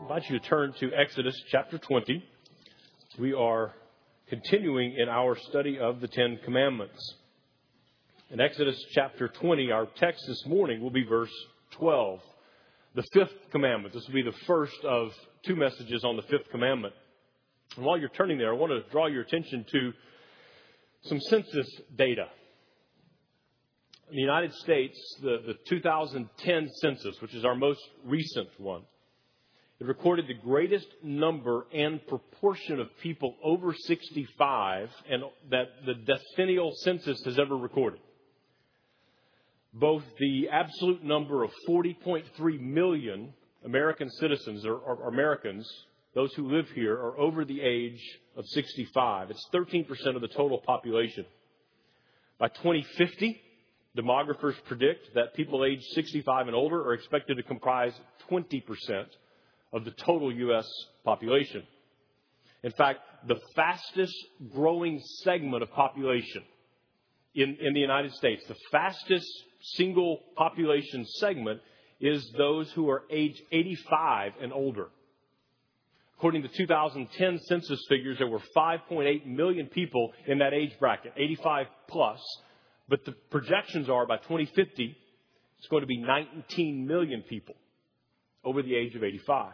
invite you to turn to Exodus chapter 20. We are continuing in our study of the Ten Commandments. In Exodus chapter 20, our text this morning will be verse 12, the fifth commandment. This will be the first of two messages on the fifth commandment. And while you're turning there, I want to draw your attention to some census data. In the United States, the 2010 census, which is our most recent one, it recorded the greatest number and proportion of people over 65 and that the decennial census has ever recorded. Both the absolute number of 40.3 million American citizens or Americans, those who live here, are over the age of 65. It's 13% of the total population. By 2050, demographers predict that people aged 65 and older are expected to comprise 20% of the total U.S. population. In fact, the fastest growing segment of population in the United States, the fastest single population segment, is those who are age 85 and older. According to 2010 census figures, there were 5.8 million people in that age bracket, 85 plus. But the projections are by 2050, it's going to be 19 million people over the age of 85.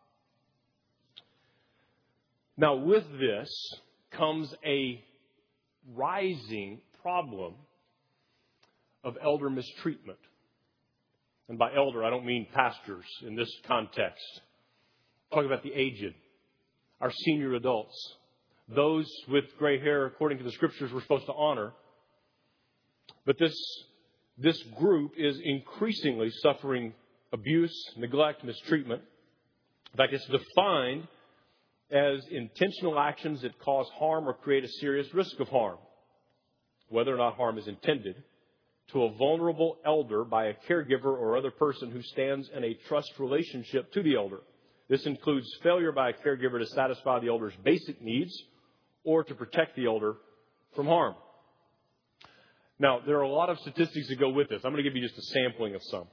Now, with this comes a rising problem of elder mistreatment. And by elder, I don't mean pastors in this context. I'm talking about the aged, our senior adults, those with gray hair, according to the scriptures, we're supposed to honor. But this group is increasingly suffering abuse, neglect, mistreatment. In fact, it's defined as intentional actions that cause harm or create a serious risk of harm, whether or not harm is intended, to a vulnerable elder by a caregiver or other person who stands in a trust relationship to the elder. This includes failure by a caregiver to satisfy the elder's basic needs or to protect the elder from harm. Now, there are a lot of statistics that go with this. I'm going to give you just a sampling of some.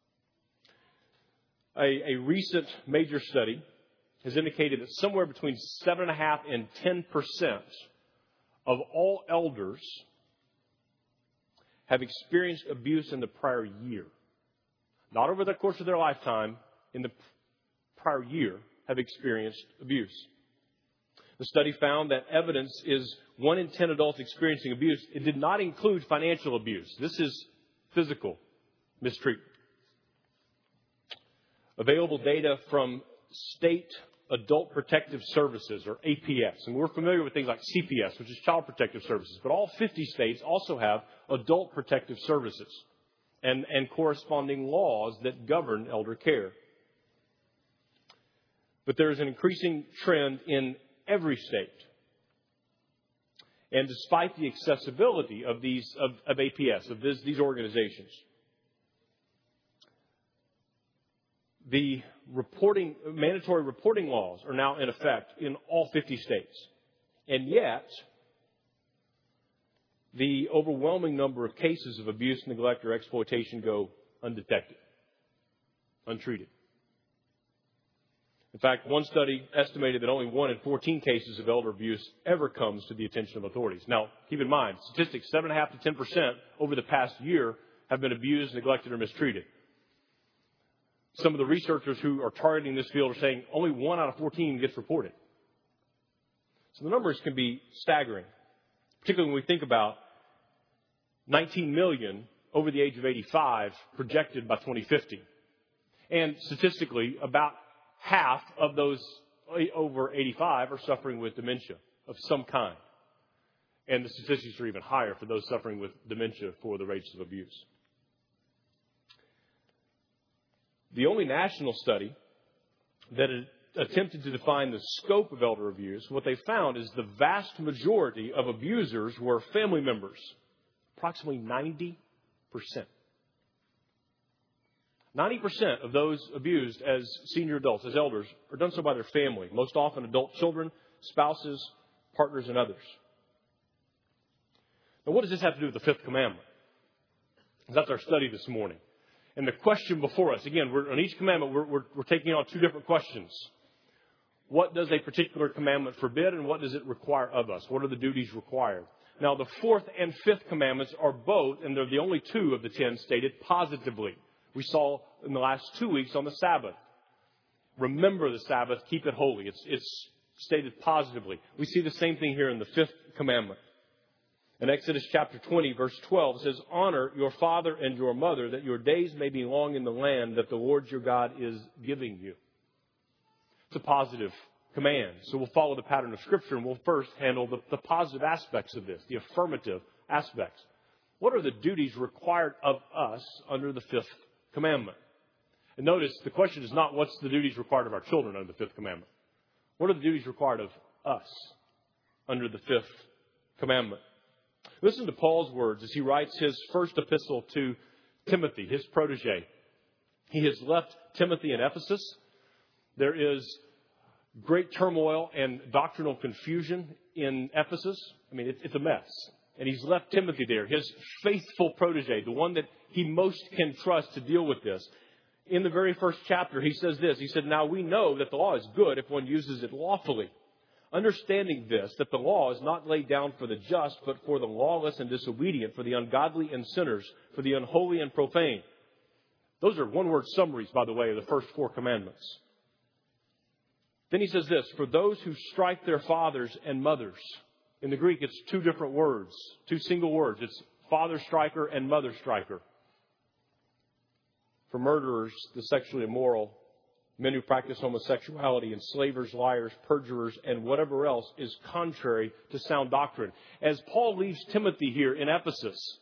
A recent major study has indicated that somewhere between 7.5% and 10% of all elders have experienced abuse in the prior year. Not over the course of their lifetime, in the prior year have experienced abuse. The study found that evidence is 1 in 10 adults experiencing abuse. It did not include financial abuse. This is physical mistreatment. Available data from State Adult Protective Services, or APS. And we're familiar with things like CPS, which is Child Protective Services. But all 50 states also have Adult Protective Services and corresponding laws that govern elder care. But there is an increasing trend in every state. And despite the accessibility of APS, of these organizations, the mandatory reporting laws are now in effect in all 50 states. And yet, the overwhelming number of cases of abuse, neglect, or exploitation go undetected, untreated. In fact, one study estimated that only 1 in 14 cases of elder abuse ever comes to the attention of authorities. Now, keep in mind, statistics, 7.5% to 10% over the past year have been abused, neglected, or mistreated. Some of the researchers who are targeting this field are saying only 1 out of 14 gets reported. So the numbers can be staggering, particularly when we think about 19 million over the age of 85 projected by 2050. And statistically, about half of those over 85 are suffering with dementia of some kind. And the statistics are even higher for those suffering with dementia for the rates of abuse. The only national study that attempted to define the scope of elder abuse, what they found is the vast majority of abusers were family members, approximately 90%. 90% of those abused as senior adults, as elders, are done so by their family, most often adult children, spouses, partners, and others. Now, what does this have to do with the fifth commandment? That's our study this morning. And the question before us, again, on each commandment, we're taking on two different questions. What does a particular commandment forbid, and what does it require of us? What are the duties required? Now, the fourth and fifth commandments are both, and they're the only two of the 10 stated positively. We saw in the last 2 weeks on the Sabbath. Remember the Sabbath, keep it holy. It's stated positively. We see the same thing here in the fifth commandment. In Exodus chapter 20, verse 12, it says, honor your father and your mother, that your days may be long in the land that the Lord your God is giving you. It's a positive command. So we'll follow the pattern of Scripture, and we'll first handle the positive aspects of this, the affirmative aspects. What are the duties required of us under the fifth commandment? And notice, the question is not what's the duties required of our children under the fifth commandment. What are the duties required of us under the fifth commandment? Listen to Paul's words as he writes his first epistle to Timothy, his protege. He has left Timothy in Ephesus. There is great turmoil and doctrinal confusion in Ephesus. I mean, it's a mess. And he's left Timothy there, his faithful protege, the one that he most can trust to deal with this. In the very first chapter, he says this. He said, now we know that the law is good if one uses it lawfully. Understanding this, that the law is not laid down for the just, but for the lawless and disobedient, for the ungodly and sinners, for the unholy and profane. Those are one-word summaries, by the way, of the first four commandments. Then he says this, for those who strike their fathers and mothers. In the Greek, it's two different words, two single words. It's father striker and mother striker. For murderers, the sexually immoral, men who practice homosexuality, enslavers, liars, perjurers, and whatever else is contrary to sound doctrine. As Paul leaves Timothy here in Ephesus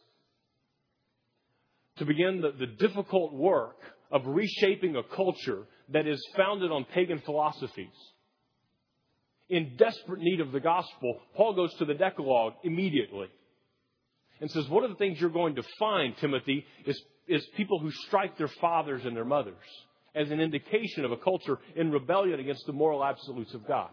to begin the difficult work of reshaping a culture that is founded on pagan philosophies, in desperate need of the gospel, Paul goes to the Decalogue immediately and says, what are the things you're going to find, Timothy, is people who strike their fathers and their mothers as an indication of a culture in rebellion against the moral absolutes of God.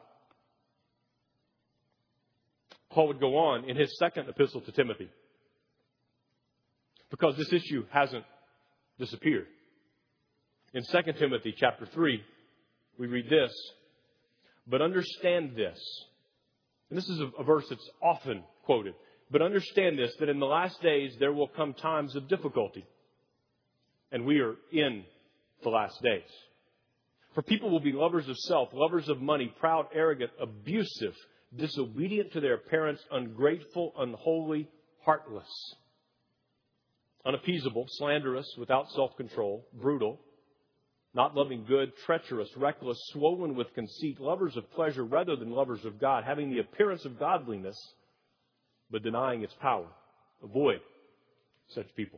Paul would go on in his second epistle to Timothy, because this issue hasn't disappeared. In 2 Timothy chapter 3, we read this, but understand this, and this is a verse that's often quoted, but understand this, that in the last days there will come times of difficulty, and we are in the last days. For people will be lovers of self, lovers of money, proud, arrogant, abusive, disobedient to their parents, ungrateful, unholy, heartless, unappeasable, slanderous, without self-control, brutal, not loving good, treacherous, reckless, swollen with conceit, lovers of pleasure rather than lovers of God, having the appearance of godliness, but denying its power. Avoid such people.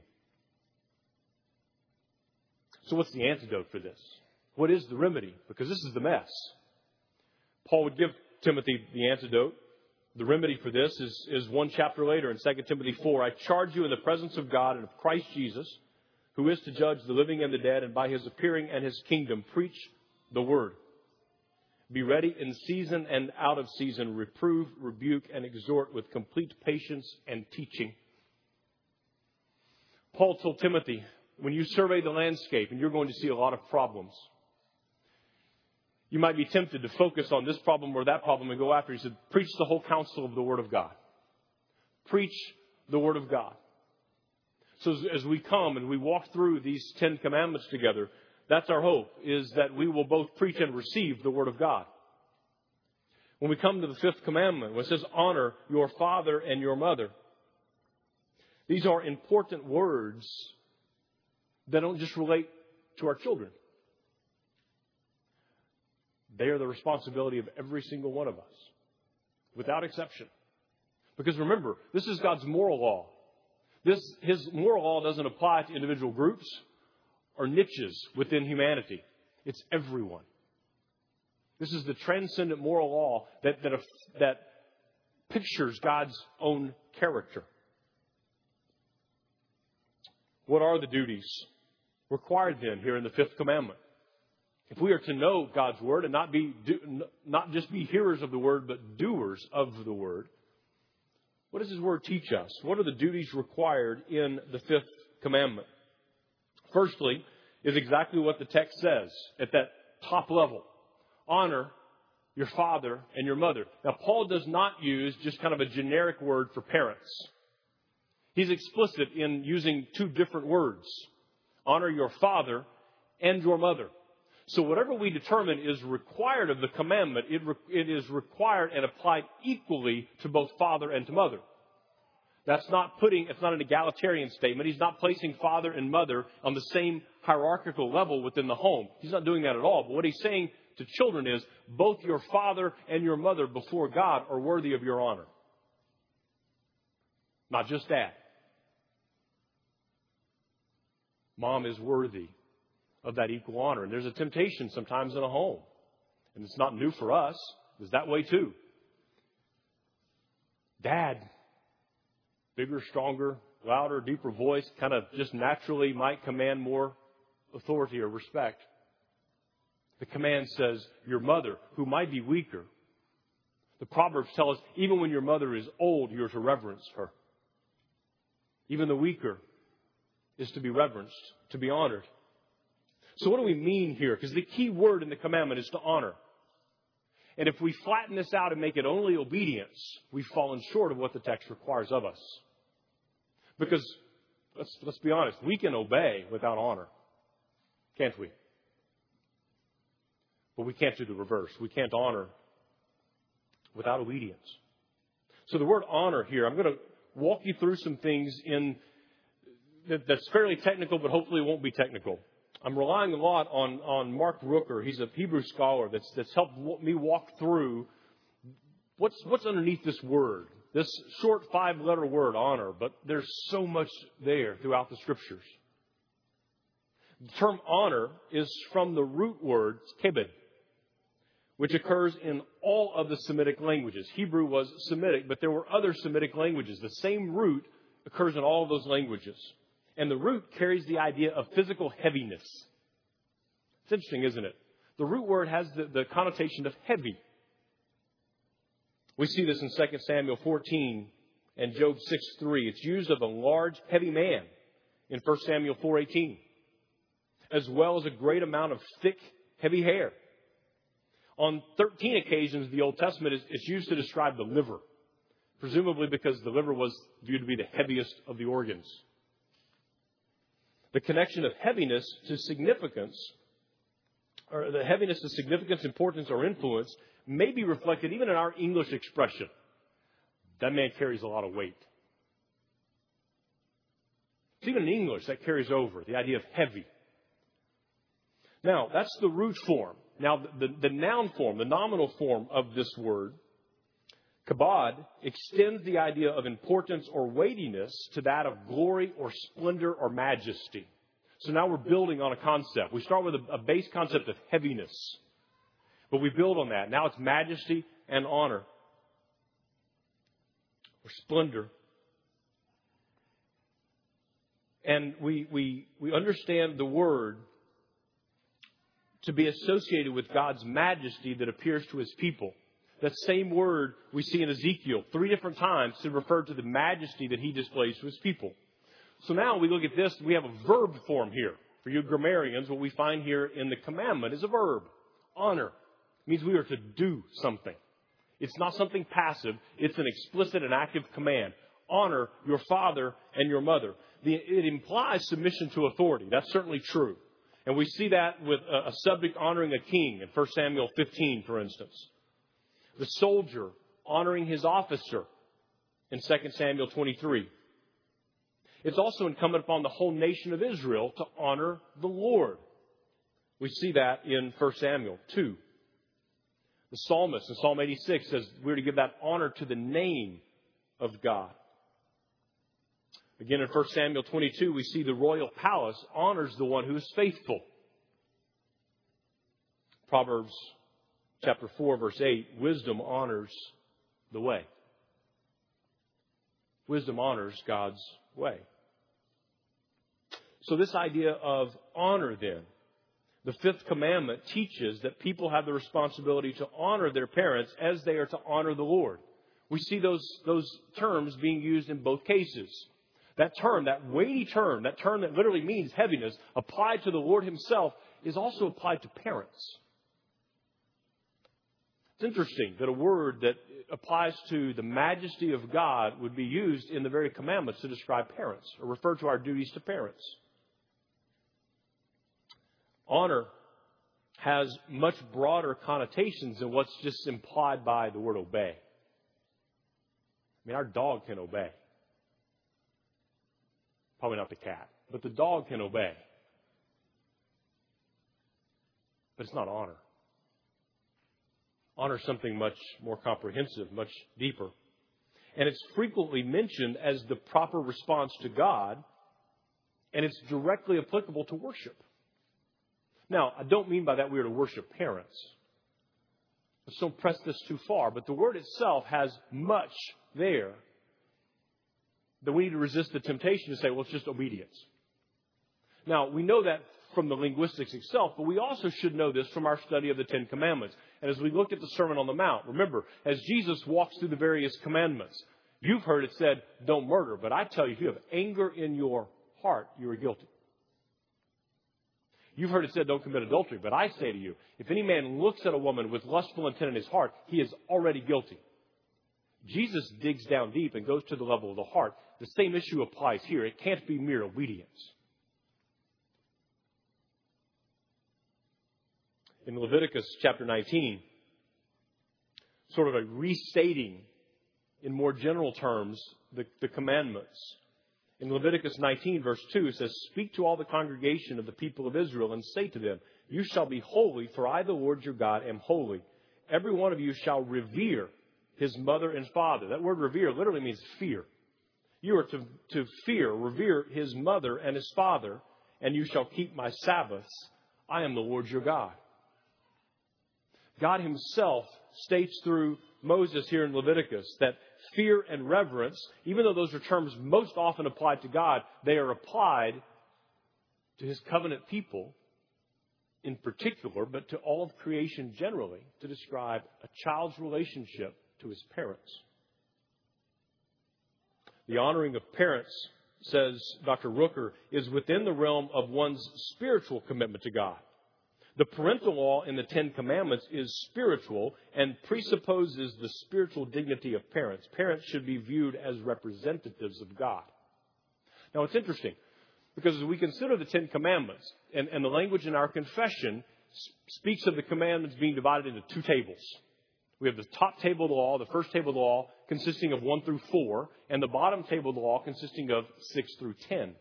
So what's the antidote for this? What is the remedy? Because this is the mess. Paul would give Timothy the antidote. The remedy for this is one chapter later in 2 Timothy 4. I charge you in the presence of God and of Christ Jesus, who is to judge the living and the dead, and by his appearing and his kingdom, preach the word. Be ready in season and out of season, reprove, rebuke, and exhort with complete patience and teaching. Paul told Timothy, when you survey the landscape, and you're going to see a lot of problems, you might be tempted to focus on this problem or that problem and go after it. He said, preach the whole counsel of the Word of God. Preach the Word of God. So as we come and we walk through these 10 commandments together, that's our hope, is that we will both preach and receive the Word of God. When we come to the fifth commandment, when it says, honor your father and your mother, these are important words that don't just relate to our children. They are the responsibility of every single one of us, without exception. Because remember, this is God's moral law. His moral law doesn't apply to individual groups or niches within humanity. It's everyone. This is the transcendent moral law that pictures God's own character. What are the duties required then here in the fifth commandment? If we are to know God's word and not just be hearers of the word, but doers of the word, what does his word teach us? What are the duties required in the fifth commandment? Firstly, is exactly what the text says at that top level. Honor your father and your mother. Now, Paul does not use just kind of a generic word for parents. He's explicit in using two different words. Honor your father and your mother. So whatever we determine is required of the commandment, it is required and applied equally to both father and to mother. It's not an egalitarian statement. He's not placing father and mother on the same hierarchical level within the home. He's not doing that at all. But what he's saying to children is, both your father and your mother before God are worthy of your honor. Not just dad. Mom is worthy of that equal honor. And there's a temptation sometimes in a home. And it's not new for us. It's that way too. Dad, bigger, stronger, louder, deeper voice, kind of just naturally might command more authority or respect. The command says, your mother, who might be weaker. The Proverbs tell us, even when your mother is old, you're to reverence her. Even the weaker is to be reverenced, to be honored. So what do we mean here? Because the key word in the commandment is to honor. And if we flatten this out and make it only obedience, we've fallen short of what the text requires of us. Because, let's be honest, we can obey without honor. Can't we? But we can't do the reverse. We can't honor without obedience. So the word honor here, I'm going to walk you through some things that's fairly technical, but hopefully won't be technical. I'm relying a lot on Mark Rooker. He's a Hebrew scholar that's helped me walk through what's underneath this word, this short 5-letter word, honor. But there's so much there throughout the Scriptures. The term honor is from the root word kebed, which occurs in all of the Semitic languages. Hebrew was Semitic, but there were other Semitic languages. The same root occurs in all of those languages. And the root carries the idea of physical heaviness. It's interesting, isn't it? The root word has the connotation of heavy. We see this in 2 Samuel 14 and Job 6:3. It's used of a large, heavy man in 1 Samuel 4:18, as well as a great amount of thick, heavy hair. On 13 occasions, the Old Testament is used to describe the liver, presumably because the liver was viewed to be the heaviest of the organs. The connection of heaviness to significance, or the heaviness to significance, importance, or influence, may be reflected even in our English expression. That man carries a lot of weight. It's even in English that carries over, the idea of heavy. Now, that's the root form. Now, the noun form, the nominal form of this word, kabod, extends the idea of importance or weightiness to that of glory or splendor or majesty. So now we're building on a concept. We start with a base concept of heaviness, but we build on that. Now it's majesty and honor or splendor. And we understand the word to be associated with God's majesty that appears to His people. That same word we see in Ezekiel 3 different times to refer to the majesty that He displays to His people. So now we look at this, we have a verb form here. For you grammarians, what we find here in the commandment is a verb. Honor means we are to do something. It's not something passive. It's an explicit and active command. Honor your father and your mother. It implies submission to authority. That's certainly true. And we see that with a subject honoring a king in 1 Samuel 15, for instance. The soldier honoring his officer in 2 Samuel 23. It's also incumbent upon the whole nation of Israel to honor the Lord. We see that in 1 Samuel 2. The psalmist in Psalm 86 says we're to give that honor to the name of God. Again, in 1 Samuel 22, we see the royal palace honors the one who is faithful. Proverbs chapter 4, verse 8, wisdom honors the way. Wisdom honors God's way. So this idea of honor then, the fifth commandment teaches that people have the responsibility to honor their parents as they are to honor the Lord. We see those terms being used in both cases. That term, that weighty term, that term that literally means heaviness, applied to the Lord himself, is also applied to parents. It's interesting that a word that applies to the majesty of God would be used in the very commandments to describe parents, or refer to our duties to parents. Honor has much broader connotations than what's just implied by the word obey. I mean, our dog can obey. Probably not the cat, but the dog can obey. But it's not honor. Honor is something much more comprehensive, much deeper. And it's frequently mentioned as the proper response to God, and it's directly applicable to worship. Now, I don't mean by that we are to worship parents. Let's don't press this too far, but the word itself has much there that we need to resist the temptation to say, well, it's just obedience. Now, we know that from the linguistics itself, but we also should know this from our study of the Ten Commandments. And as we look at the Sermon on the Mount, remember, as Jesus walks through the various commandments, you've heard it said, don't murder. But I tell you, if you have anger in your heart, you are guilty. You've heard it said, don't commit adultery. But I say to you, if any man looks at a woman with lustful intent in his heart, he is already guilty. Jesus digs down deep and goes to the level of the heart. The same issue applies here. It can't be mere obedience. In Leviticus chapter 19, sort of a restating in more general terms the commandments. In Leviticus 19, verse 2, it says, speak to all the congregation of the people of Israel and say to them, you shall be holy, for I, the Lord your God, am holy. Every one of you shall revere his mother and father. That word revere literally means fear. You are to fear, revere his mother and his father, and you shall keep my Sabbaths. I am the Lord your God. God himself states through Moses here in Leviticus that fear and reverence, even though those are terms most often applied to God, they are applied to his covenant people in particular, but to all of creation generally, to describe a child's relationship to his parents. The honoring of parents, says Dr. Rooker, is within the realm of one's spiritual commitment to God. The parental law in the Ten Commandments is spiritual and presupposes the spiritual dignity of parents. Parents should be viewed as representatives of God. Now, it's interesting because as we consider the Ten Commandments, and the language in our confession speaks of the commandments being divided into two tables. We have the top table of the law, the first table of the law consisting of 1 through 4, and the bottom table of the law consisting of 6 through 10.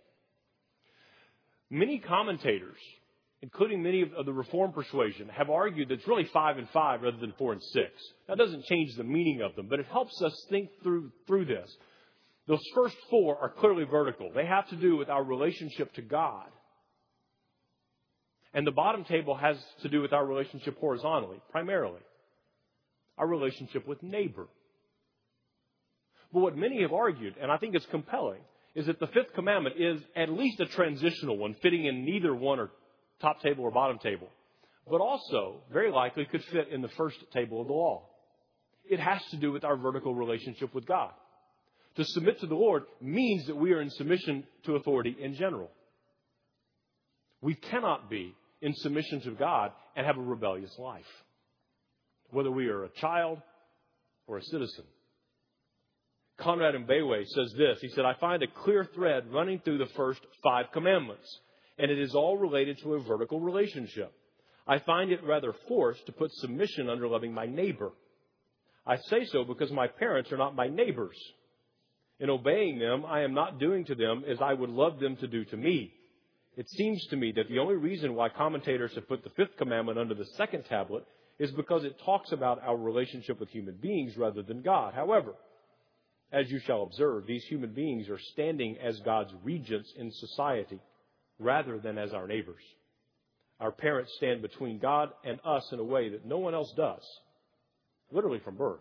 Many commentators, including many of the Reformed persuasion, have argued that it's really 5 and 5 rather than 4 and 6. That doesn't change the meaning of them, but it helps us think through this. Those first 4 are clearly vertical. They have to do with our relationship to God. And the bottom table has to do with our relationship horizontally, primarily. Our relationship with neighbor. But what many have argued, and I think it's compelling, is that the fifth commandment is at least a transitional one, fitting in neither one or top table or bottom table, but also very likely could fit in the first table of the law. It has to do with our vertical relationship with God. To submit to the Lord means that we are in submission to authority in general. We cannot be in submission to God and have a rebellious life, whether we are a child or a citizen. Conrad Mbewe says this. He said, I find a clear thread running through the first 5 commandments, and it is all related to a vertical relationship. I find it rather forced to put submission under loving my neighbor. I say so because my parents are not my neighbors. In obeying them, I am not doing to them as I would love them to do to me. It seems to me that the only reason why commentators have put the fifth commandment under the second tablet is because it talks about our relationship with human beings rather than God. However, as you shall observe, these human beings are standing as God's regents in society rather than as our neighbors. Our parents stand between God and us in a way that no one else does, literally from birth.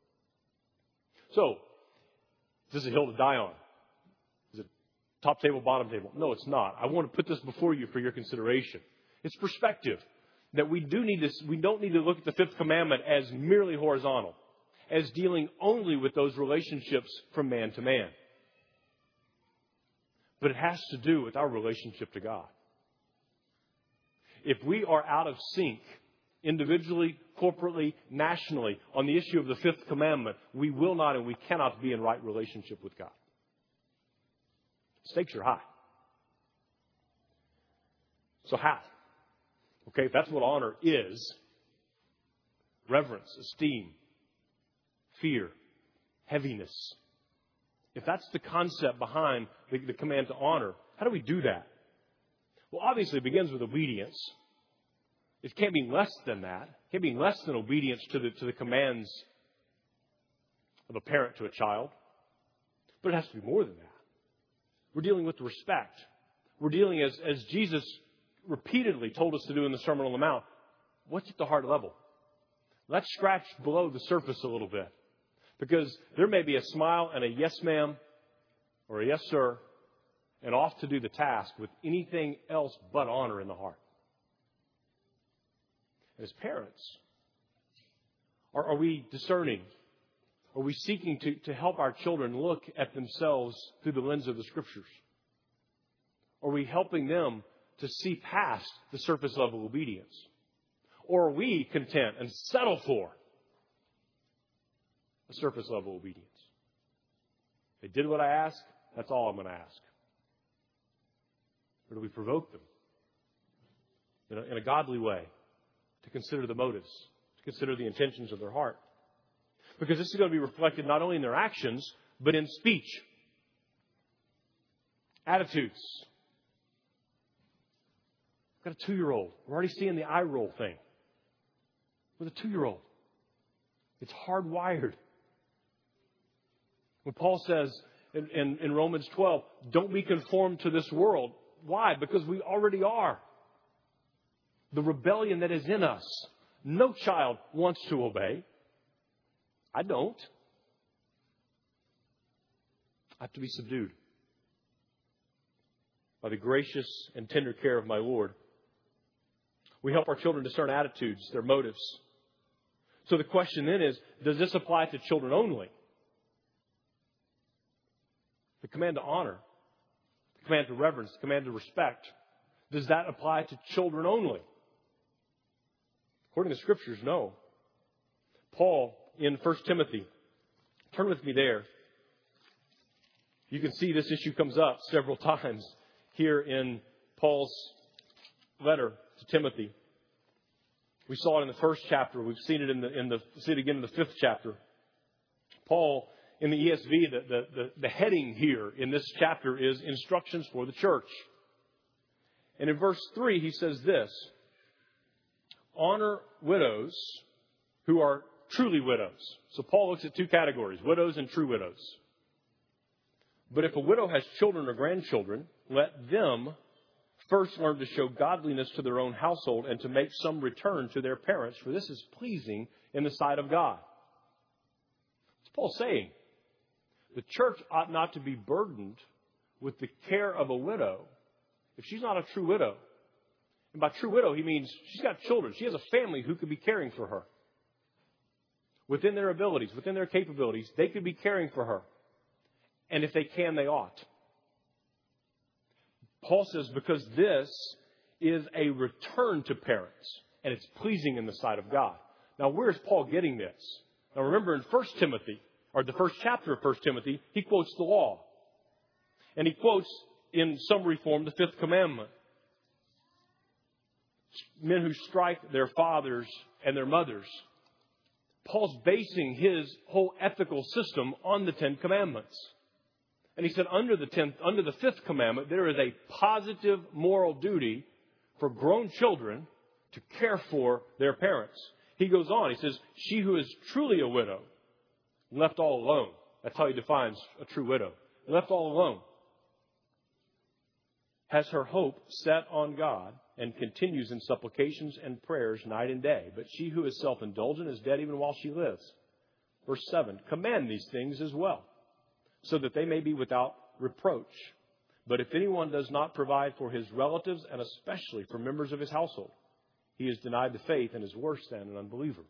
So, is this a hill to die on? Is it top table, bottom table? No, it's not. I want to put this before you for your consideration. It's perspective that we don't need to look at the fifth commandment as merely horizontal, as dealing only with those relationships from man to man. but it has to do with our relationship to God. If we are out of sync, individually, corporately, nationally, on the issue of the fifth commandment, we will not and we cannot be in right relationship with God. Stakes are high. So how? Okay, if that's what honor is, reverence, esteem, fear, heaviness. If that's the concept behind the command to honor, how do we do that? Well, obviously it begins with obedience. It can't be less than that. It can't be less than obedience to the commands of a parent to a child. But it has to be more than that. We're dealing with respect. We're dealing, as Jesus repeatedly told us to do in the Sermon on the Mount, what's at the heart level? Let's scratch below the surface a little bit. Because there may be a smile and a yes, ma'am, or a yes, sir, and off to do the task with anything else but honor in the heart. As parents, are we discerning? Are we seeking to help our children look at themselves through the lens of the Scriptures? Are we helping them to see past the surface level obedience? Or are we content and settle for a surface level obedience? They did what I asked, that's all I'm going to ask. Or do we provoke them in a godly way to consider the motives, to consider the intentions of their heart? Because this is going to be reflected not only in their actions, but in speech, attitudes. I've got a 2-year-old. We're already seeing the eye roll thing with a 2-year-old. It's hardwired. When Paul says in Romans 12, don't be conformed to this world. Why? Because we already are. The rebellion that is in us. No child wants to obey. I don't. I have to be subdued by the gracious and tender care of my Lord. We help our children discern attitudes, their motives. So the question then is, does this apply to children only? The command to honor, the command to reverence, the command to respect, does that apply to children only? According to the Scriptures, no. Paul, in 1 Timothy, turn with me there. You can see this issue comes up several times here in Paul's letter to Timothy. We saw it in the first chapter. We've seen it see it again in the 5th chapter. Paul, in the ESV, the heading here in this chapter is instructions for the church. And in verse 3, he says this: honor widows who are truly widows. So Paul looks at 2 categories, widows and true widows. But if a widow has children or grandchildren, let them first learn to show godliness to their own household and to make some return to their parents, for this is pleasing in the sight of God. What's Paul saying? The church ought not to be burdened with the care of a widow if she's not a true widow. And by true widow, he means she's got children. She has a family who could be caring for her. Within their abilities, within their capabilities, they could be caring for her. And if they can, they ought. Paul says because this is a return to parents, and it's pleasing in the sight of God. Now, where is Paul getting this? Now, remember in 1 Timothy, or the first chapter of 1 Timothy, he quotes the law. And he quotes, in summary form, the 5th commandment. Men who strike their fathers and their mothers. Paul's basing his whole ethical system on the 10 commandments. And he said under the 5th commandment, there is a positive moral duty for grown children to care for their parents. He goes on, he says, she who is truly a widow, left all alone. That's how he defines a true widow. Left all alone. Has her hope set on God and continues in supplications and prayers night and day. But she who is self-indulgent is dead even while she lives. Verse 7, command these things as well, so that they may be without reproach. But if anyone does not provide for his relatives, and especially for members of his household, he is denied the faith and is worse than an unbeliever.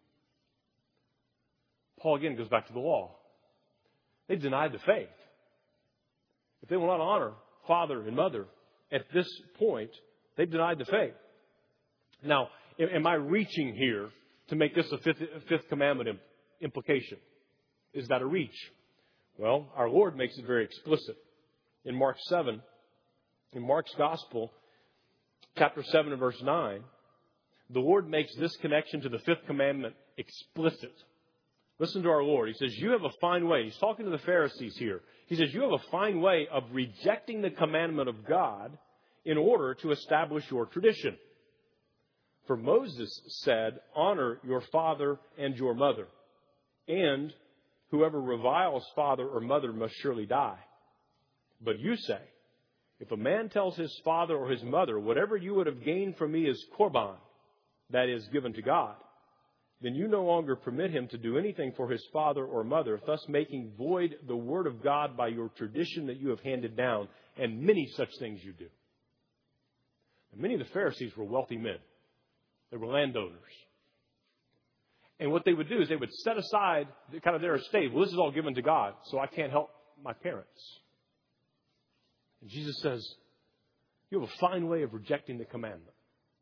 Paul again goes back to the law. They denied the faith. If they will not honor father and mother, at this point, they've denied the faith. Now, am I reaching here to make this a fifth commandment implication? Is that a reach? Well, our Lord makes it very explicit. In Mark 7, in Mark's Gospel, chapter 7 and verse 9, the Lord makes this connection to the fifth commandment explicit. Listen to our Lord. He says, you have a fine way. He's talking to the Pharisees here. He says, you have a fine way of rejecting the commandment of God in order to establish your tradition. For Moses said, honor your father and your mother, and whoever reviles father or mother must surely die. But you say, if a man tells his father or his mother, whatever you would have gained from me is korban, that is, given to God, then you no longer permit him to do anything for his father or mother, thus making void the word of God by your tradition that you have handed down, and many such things you do. And many of the Pharisees were wealthy men. They were landowners. And what they would do is they would set aside kind of their estate. Well, this is all given to God, so I can't help my parents. And Jesus says, you have a fine way of rejecting the commandment.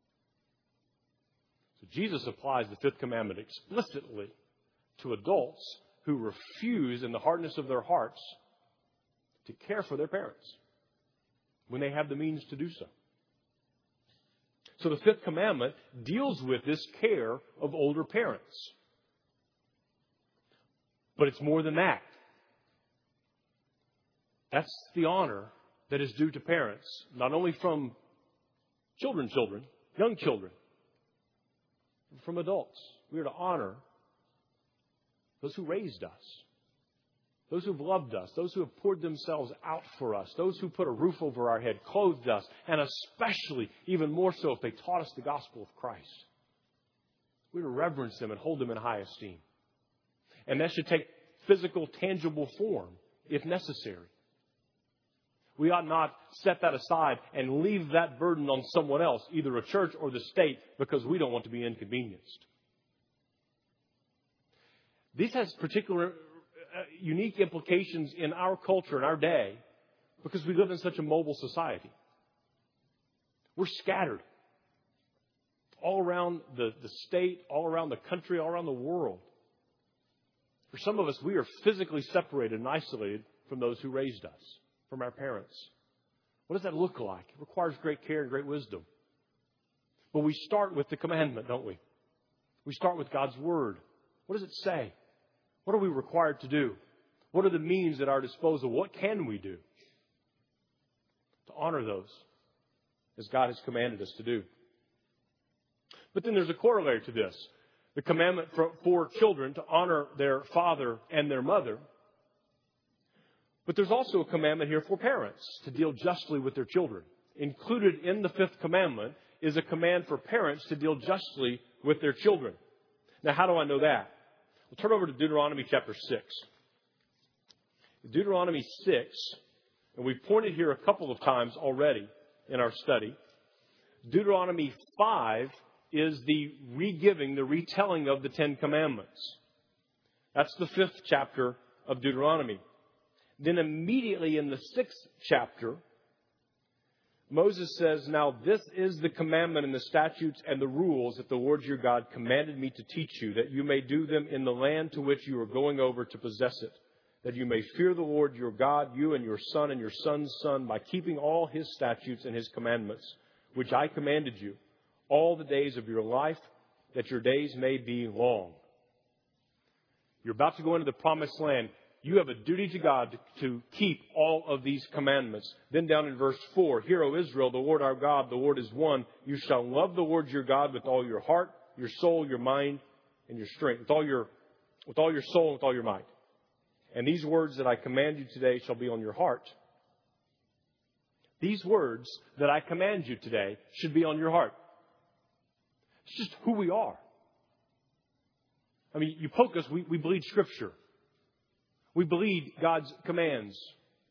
So Jesus applies the fifth commandment explicitly to adults who refuse in the hardness of their hearts to care for their parents when they have the means to do so. So the fifth commandment deals with this care of older parents. But it's more than that. That's the honor that is due to parents, not only from young children, but from adults. We are to honor those who raised us, those who have loved us, those who have poured themselves out for us, those who put a roof over our head, clothed us, and especially, even more so, if they taught us the gospel of Christ. We're to reverence them and hold them in high esteem. And that should take physical, tangible form, if necessary. We ought not set that aside and leave that burden on someone else, either a church or the state, because we don't want to be inconvenienced. This has particular unique implications in our culture, in our day, because we live in such a mobile society. We're scattered all around the state, all around the country, all around the world. For some of us, we are physically separated and isolated from those who raised us, from our parents. What does that look like? It requires great care and great wisdom. But we start with the commandment, don't we? We start with God's Word. What does it say? What are we required to do? What are the means at our disposal? What can we do to honor those as God has commanded us to do? But then there's a corollary to this. The commandment for children to honor their father and their mother. But there's also a commandment here for parents to deal justly with their children. Included in the fifth commandment is a command for parents to deal justly with their children. Now, how do I know that? We'll turn over to Deuteronomy chapter 6. Deuteronomy 6, and we've pointed here a couple of times already in our study. Deuteronomy 5 is the retelling of the Ten Commandments. That's the fifth chapter of Deuteronomy. Then immediately in the sixth chapter, Moses says, now this is the commandment and the statutes and the rules that the Lord your God commanded me to teach you, that you may do them in the land to which you are going over to possess it, that you may fear the Lord your God, you and your son and your son's son, by keeping all his statutes and his commandments, which I commanded you, all the days of your life, that your days may be long. You're about to go into the promised land. You have a duty to God to keep all of these commandments. Then down in verse 4, Hear, O Israel, the Lord our God, the Lord is one. You shall love the Lord your God with all your heart, your soul, your mind, and your strength. With all your soul and with all your might. And these words that I command you today shall be on your heart. These words that I command you today should be on your heart. It's just who we are. I mean, you poke us, we bleed Scripture. We bleed God's commands.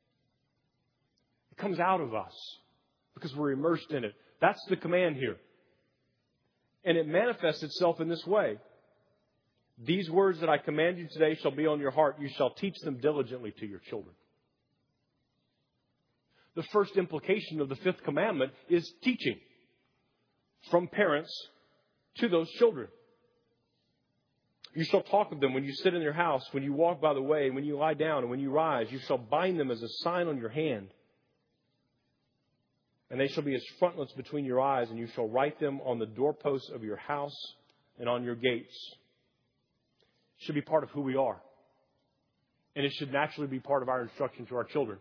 It comes out of us because we're immersed in it. That's the command here. And it manifests itself in this way. These words that I command you today shall be on your heart. You shall teach them diligently to your children. the first implication of the fifth commandment is teaching from parents to those children. You shall talk of them when you sit in your house, when you walk by the way, when you lie down, and when you rise. You shall bind them as a sign on your hand. And they shall be as frontlets between your eyes, and you shall write them on the doorposts of your house and on your gates. It should be part of who we are. And it should naturally be part of our instruction to our children.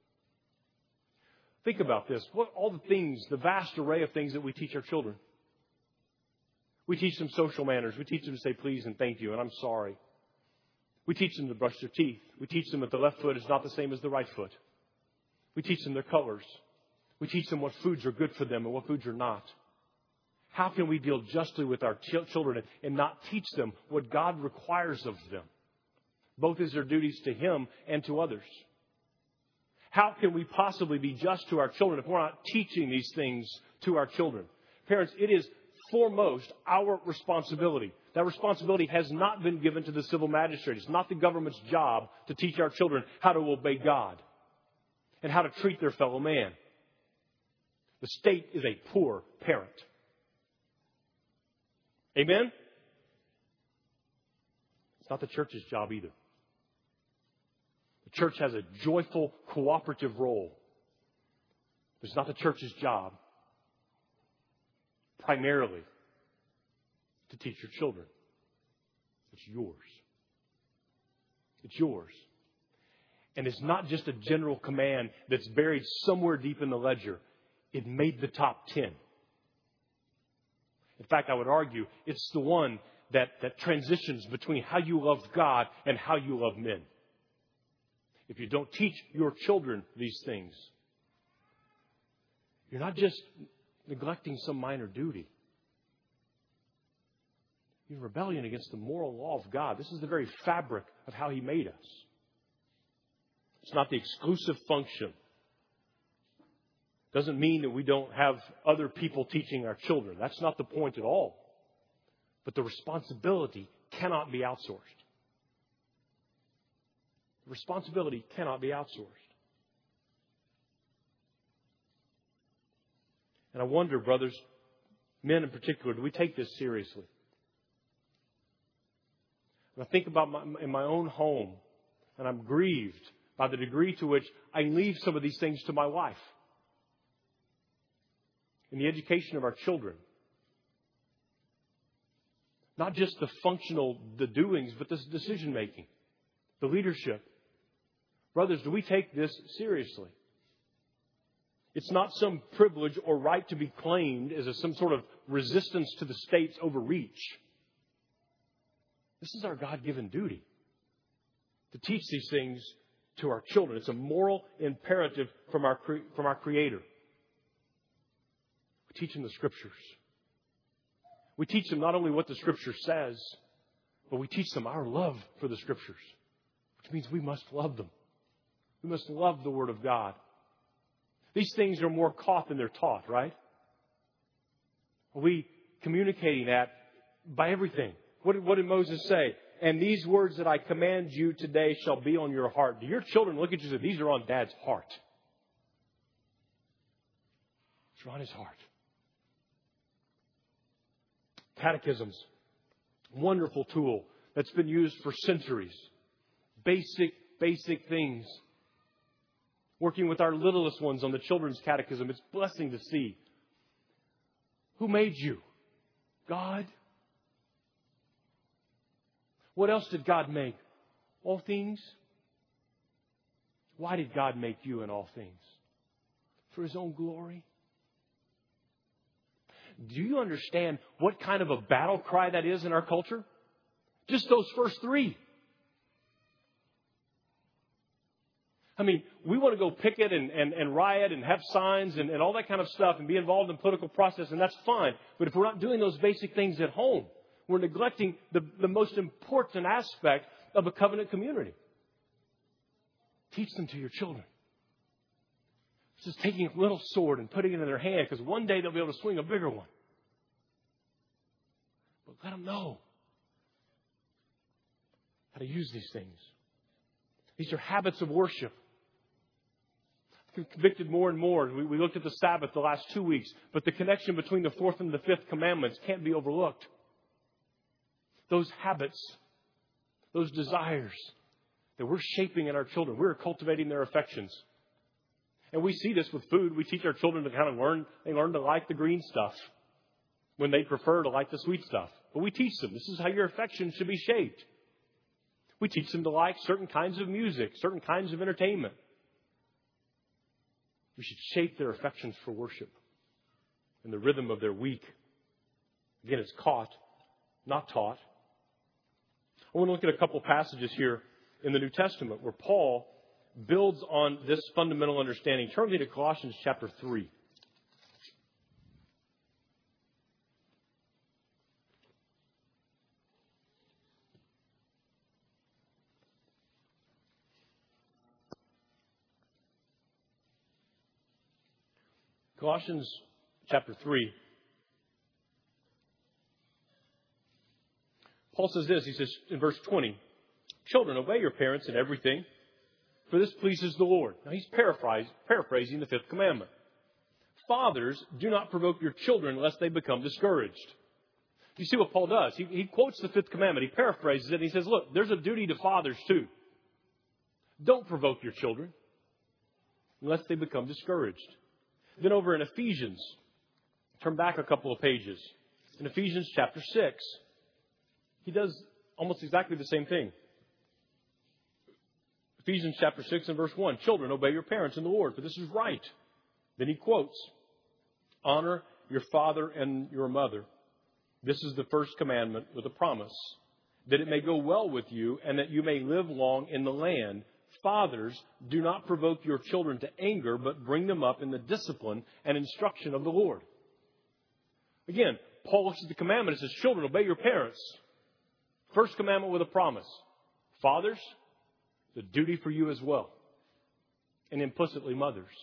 Think about this. All the things, the vast array of things that we teach our children. We teach them social manners. We teach them to say please and thank you and I'm sorry. We teach them to brush their teeth. We teach them that the left foot is not the same as the right foot. We teach them their colors. We teach them what foods are good for them and what foods are not. How can we deal justly with our children and not teach them what God requires of them, both as their duties to Him and to others? How can we possibly be just to our children if we're not teaching these things to our children? Parents, it is foremost our responsibility. That responsibility has not been given to the civil magistrate. It's not the government's job to teach our children how to obey God and how to treat their fellow man. The state is a poor parent. Amen? It's not the church's job either. The church has a joyful, cooperative role. It's not the church's job primarily to teach your children. It's yours. It's yours. And it's not just a general command that's buried somewhere deep in the ledger. It made the top 10. In fact, I would argue it's the one that transitions between how you love God and how you love men. If you don't teach your children these things, you're not just neglecting some minor duty. You're in rebellion against the moral law of God. This is the very fabric of how He made us. It's not the exclusive function. Doesn't mean that we don't have other people teaching our children. That's not the point at all. But the responsibility cannot be outsourced. The responsibility cannot be outsourced. And I wonder, brothers, men in particular, do we take this seriously? When I think about in my own home, and I'm grieved by the degree to which I leave some of these things to my wife. In the education of our children. Not just the doings, but the decision making. The leadership. Brothers, do we take this seriously? It's not some privilege or right to be claimed as some sort of resistance to the state's overreach. This is our God-given duty. To teach these things to our children. It's a moral imperative from our Creator. We teach them the Scriptures. We teach them not only what the Scripture says, but we teach them our love for the Scriptures. Which means we must love them. We must love the Word of God. These things are more caught than they're taught, right? Are we communicating that by everything? What did Moses say? And these words that I command you today shall be on your heart. Do your children look at you and say, these are on Dad's heart? It's on his heart. Catechisms. Wonderful tool that's been used for centuries. Basic things. Working with our littlest ones on the children's catechism. It's a blessing to see. Who made you? God. What else did God make? All things. Why did God make you in all things? For His own glory. Do you understand what kind of a battle cry that is in our culture? Just those first three. I mean, we want to go picket and riot and have signs and all that kind of stuff and be involved in political process, and that's fine. But if we're not doing those basic things at home, we're neglecting the most important aspect of a covenant community. Teach them to your children. It's just taking a little sword and putting it in their hand because one day they'll be able to swing a bigger one. But let them know how to use these things. These are habits of worship. convicted more and more. We looked at the Sabbath the last 2 weeks, but the connection between the fourth and the fifth commandments can't be overlooked. Those habits, those desires that we're shaping in our children, we're cultivating their affections. And we see this with food. We teach our children to kind of learn to like the green stuff when they prefer to like the sweet stuff. But we teach them, this is how your affections should be shaped. We teach them to like certain kinds of music, certain kinds of entertainment. We should shape their affections for worship in the rhythm of their week. Again, it's caught, not taught. I want to look at a couple passages here in the New Testament where Paul builds on this fundamental understanding. Turn me to Colossians chapter 3. Colossians chapter 3. Paul says this, he says in verse 20, "Children, obey your parents in everything, for this pleases the Lord." Now he's paraphrasing the fifth commandment. "Fathers, do not provoke your children lest they become discouraged." You see what Paul does? He quotes the fifth commandment. He paraphrases it. And he says, look, there's a duty to fathers too. Don't provoke your children lest they become discouraged. Then over in Ephesians, turn back a couple of pages. In Ephesians chapter 6, he does almost exactly the same thing. Ephesians chapter 6 and verse 1, "Children, obey your parents in the Lord, for this is right." Then he quotes, "Honor your father and your mother. This is the first commandment with a promise, that it may go well with you and that you may live long in the land. Fathers, do not provoke your children to anger, but bring them up in the discipline and instruction of the Lord." Again, Paul looks at the commandment and says, "Children, obey your parents." First commandment with a promise. Fathers, the duty for you as well. And implicitly mothers.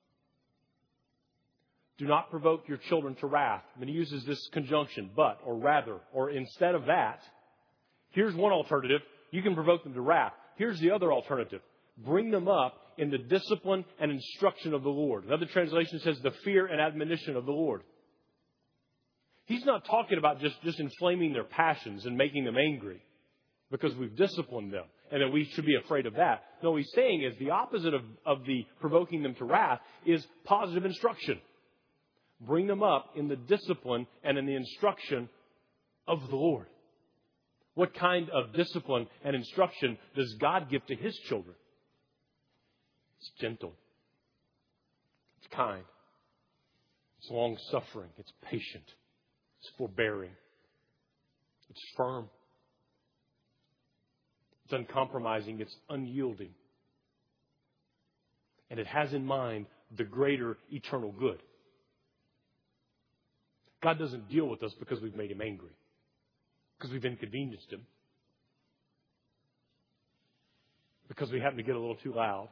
Do not provoke your children to wrath. And he uses this conjunction, but, or rather, or instead of that. Here's one alternative. You can provoke them to wrath. Here's the other alternative. Bring them up in the discipline and instruction of the Lord. Another translation says the fear and admonition of the Lord. He's not talking about just inflaming their passions and making them angry because we've disciplined them and that we should be afraid of that. No, what he's saying is the opposite of the provoking them to wrath is positive instruction. Bring them up in the discipline and in the instruction of the Lord. What kind of discipline and instruction does God give to His children? It's gentle. It's kind. It's long-suffering. It's patient. It's forbearing. It's firm. It's uncompromising. It's unyielding. And it has in mind the greater eternal good. God doesn't deal with us because we've made Him angry, because we've inconvenienced Him, because we happen to get a little too loud.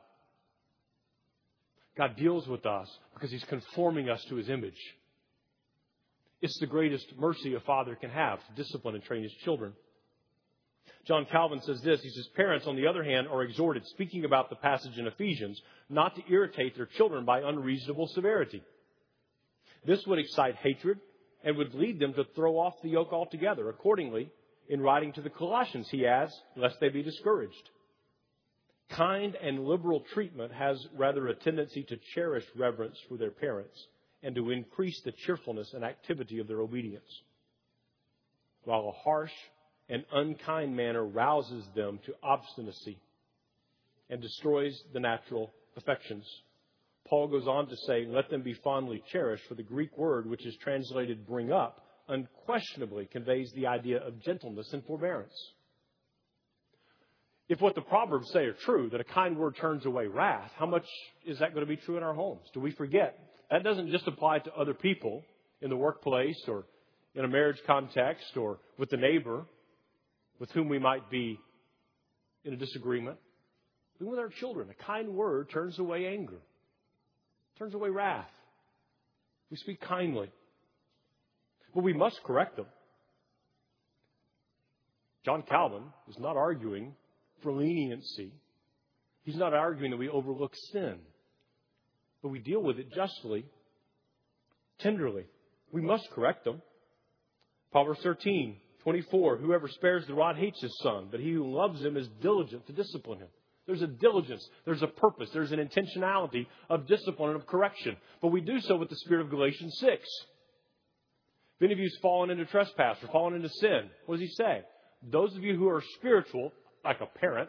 God deals with us because He's conforming us to His image. It's the greatest mercy a father can have to discipline and train his children. John Calvin says this. He says, "Parents, on the other hand, are exhorted," speaking about the passage in Ephesians, "not to irritate their children by unreasonable severity. This would excite hatred and would lead them to throw off the yoke altogether. Accordingly, in writing to the Colossians, he adds, lest they be discouraged. Kind and liberal treatment has rather a tendency to cherish reverence for their parents and to increase the cheerfulness and activity of their obedience, while a harsh and unkind manner rouses them to obstinacy and destroys the natural affections." Paul goes on to say, "Let them be fondly cherished," for the Greek word, which is translated "bring up," unquestionably conveys the idea of gentleness and forbearance. If what the Proverbs say are true, that a kind word turns away wrath, how much is that going to be true in our homes? Do we forget? That doesn't just apply to other people in the workplace or in a marriage context or with the neighbor with whom we might be in a disagreement. Even with our children, a kind word turns away anger, turns away wrath. We speak kindly. But we must correct them. John Calvin is not arguing for leniency. He's not arguing that we overlook sin. But we deal with it justly, tenderly. We must correct them. Proverbs 13:24, whoever spares the rod hates his son, but he who loves him is diligent to discipline him. There's a diligence, there's a purpose, there's an intentionality of discipline and of correction. But we do so with the spirit of Galatians 6. If any of you has fallen into trespass or fallen into sin, what does he say? Those of you who are spiritual, like a parent,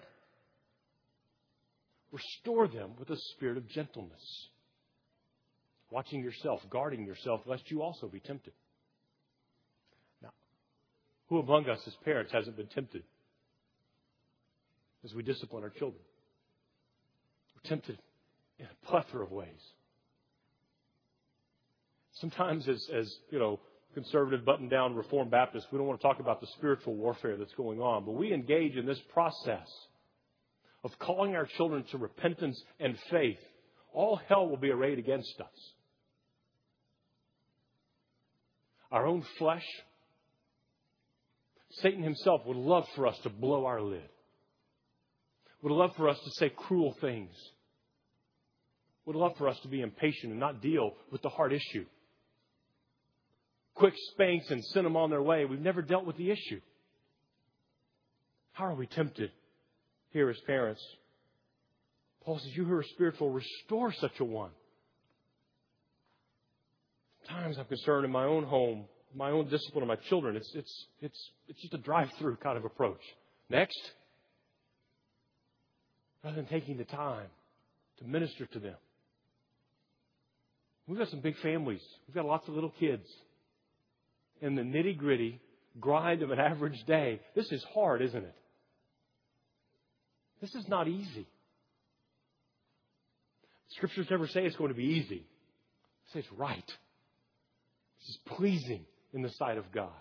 restore them with a spirit of gentleness. Watching yourself, guarding yourself, lest you also be tempted. Now, who among us as parents hasn't been tempted as we discipline our children? We're tempted in a plethora of ways. Sometimes as conservative, button-down Reformed Baptists, we don't want to talk about the spiritual warfare that's going on, but we engage in this process of calling our children to repentance and faith. All hell will be arrayed against us. Our own flesh, Satan himself would love for us to blow our lid. Would love for us to say cruel things. Would love for us to be impatient and not deal with the hard issue. Quick spanks and send them on their way. We've never dealt with the issue. How are we tempted here as parents? Paul says, you who are spiritual, restore such a one. Sometimes I'm concerned in my own home, my own discipline of my children. It's just a drive-through kind of approach. Next. Rather than taking the time to minister to them. We've got some big families. We've got lots of little kids. In the nitty-gritty grind of an average day, this is hard, isn't it? This is not easy. Scriptures never say it's going to be easy. They say it's right. This is pleasing in the sight of God.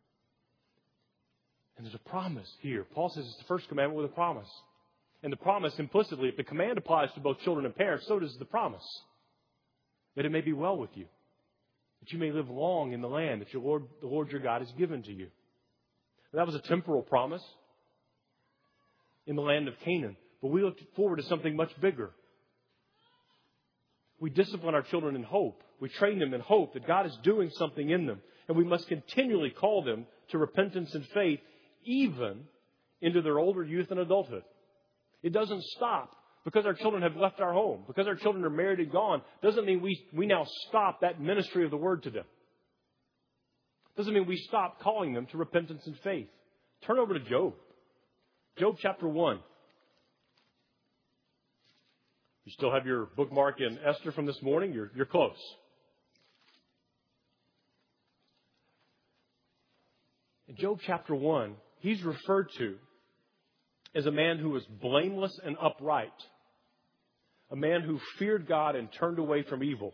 And there's a promise here. Paul says it's the first commandment with a promise. And the promise implicitly, if the command applies to both children and parents, so does the promise. That it may be well with you. That you may live long in the land that the Lord your God has given to you. And that was a temporal promise in the land of Canaan. But we look forward to something much bigger. We discipline our children in hope. We train them in hope that God is doing something in them. And we must continually call them to repentance and faith, even into their older youth and adulthood. It doesn't stop because our children have left our home. Because our children are married and gone, doesn't mean we now stop that ministry of the Word to them. Doesn't mean we stop calling them to repentance and faith. Turn over to Job. Job chapter 1. You still have your bookmark in Esther from this morning? You're close. In Job chapter 1, he's referred to as a man who was blameless and upright. A man who feared God and turned away from evil.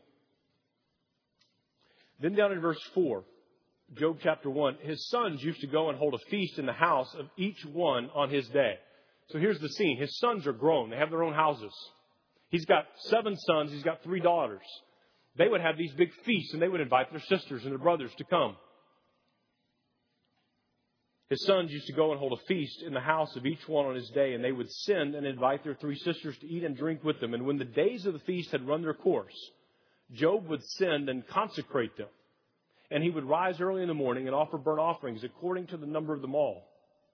Then down in verse 4, Job chapter 1, his sons used to go and hold a feast in the house of each one on his day. So here's the scene. His sons are grown. They have their own houses. He's got 7 sons. He's got 3 daughters. They would have these big feasts, and they would invite their sisters and their brothers to come. His sons used to go and hold a feast in the house of each one on his day, and they would send and invite their 3 sisters to eat and drink with them. And when the days of the feast had run their course, Job would send and consecrate them. And he would rise early in the morning and offer burnt offerings according to the number of them all.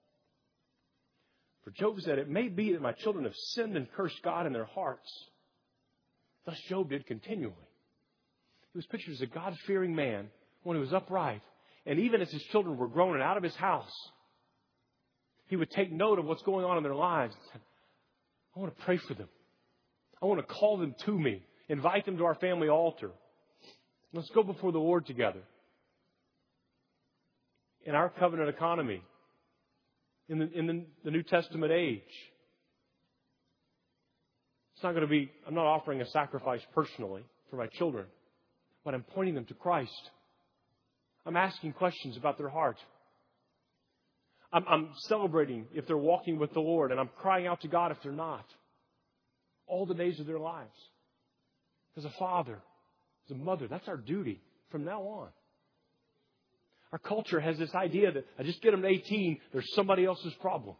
For Job said, it may be that my children have sinned and cursed God in their hearts. Thus Job did continually. He was pictured as a God-fearing man, one who was upright. And even as his children were grown and out of his house, he would take note of what's going on in their lives. I want to pray for them. I want to call them to me. Invite them to our family altar. Let's go before the Lord together. In our covenant economy, in the New Testament age, it's not going to be, I'm not offering a sacrifice personally for my children, but I'm pointing them to Christ. I'm asking questions about their heart. I'm celebrating if they're walking with the Lord, and I'm crying out to God if they're not. All the days of their lives. As a father, as a mother, that's our duty from now on. Our culture has this idea that I just get them to 18, there's somebody else's problem.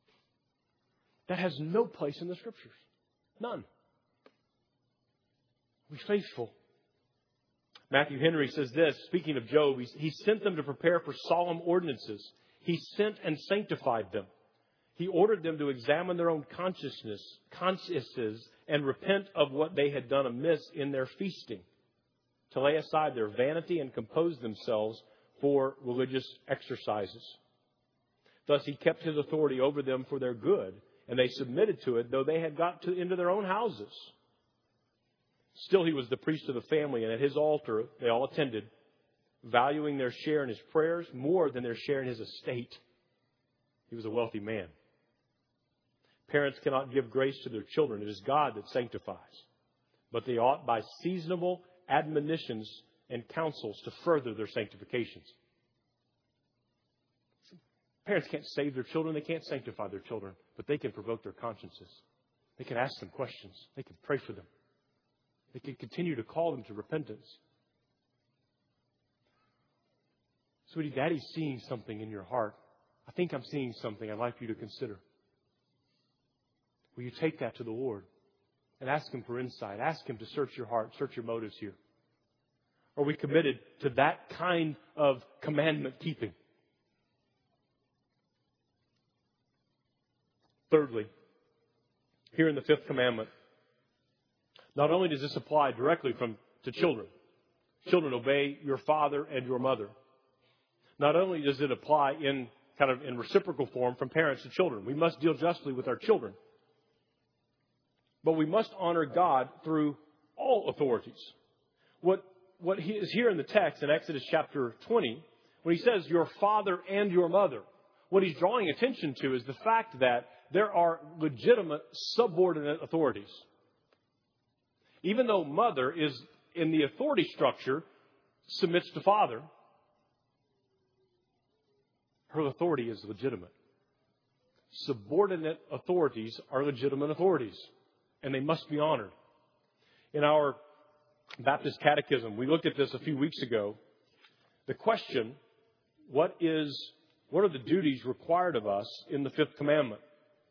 That has no place in the Scriptures. None. Be faithful. Matthew Henry says this, speaking of Job, he sent them to prepare for solemn ordinances. He sent and sanctified them. He ordered them to examine their own consciences and repent of what they had done amiss in their feasting, to lay aside their vanity and compose themselves for religious exercises. Thus he kept his authority over them for their good, and they submitted to it, though they had got into their own houses. Still he was the priest of the family, and at his altar they all attended, valuing their share in his prayers more than their share in his estate. He was a wealthy man. Parents cannot give grace to their children. It is God that sanctifies. But they ought by seasonable admonitions and counsels to further their sanctifications. Parents can't save their children. They can't sanctify their children. But they can provoke their consciences. They can ask them questions. They can pray for them. They can continue to call them to repentance. Sweetie, Daddy's seeing something in your heart. I think I'm seeing something I'd like you to consider. Will you take that to the Lord and ask Him for insight? Ask Him to search your heart, search your motives here. Are we committed to that kind of commandment keeping? Thirdly, here in the fifth commandment, not only does this apply directly to children. Children, obey your father and your mother. Not only does it apply in reciprocal form from parents to children. We must deal justly with our children. But we must honor God through all authorities. What he is here in the text in Exodus chapter 20, when he says your father and your mother, what he's drawing attention to is the fact that there are legitimate subordinate authorities. Even though mother is in the authority structure, submits to father, her authority is legitimate. Subordinate authorities are legitimate authorities, and they must be honored. In our Baptist Catechism, we looked at this a few weeks ago. The question, what are the duties required of us in the fifth commandment?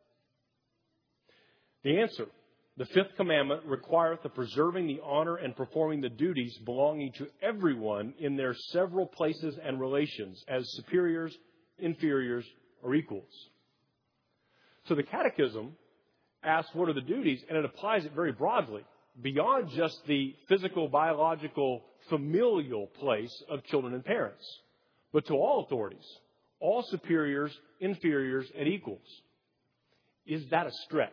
The answer, the fifth commandment requireth the preserving the honor and performing the duties belonging to everyone in their several places and relations as superiors, inferiors, or equals. So the Catechism asks what are the duties, and it applies it very broadly, beyond just the physical, biological, familial place of children and parents, but to all authorities, all superiors, inferiors, and equals. Is that a stretch?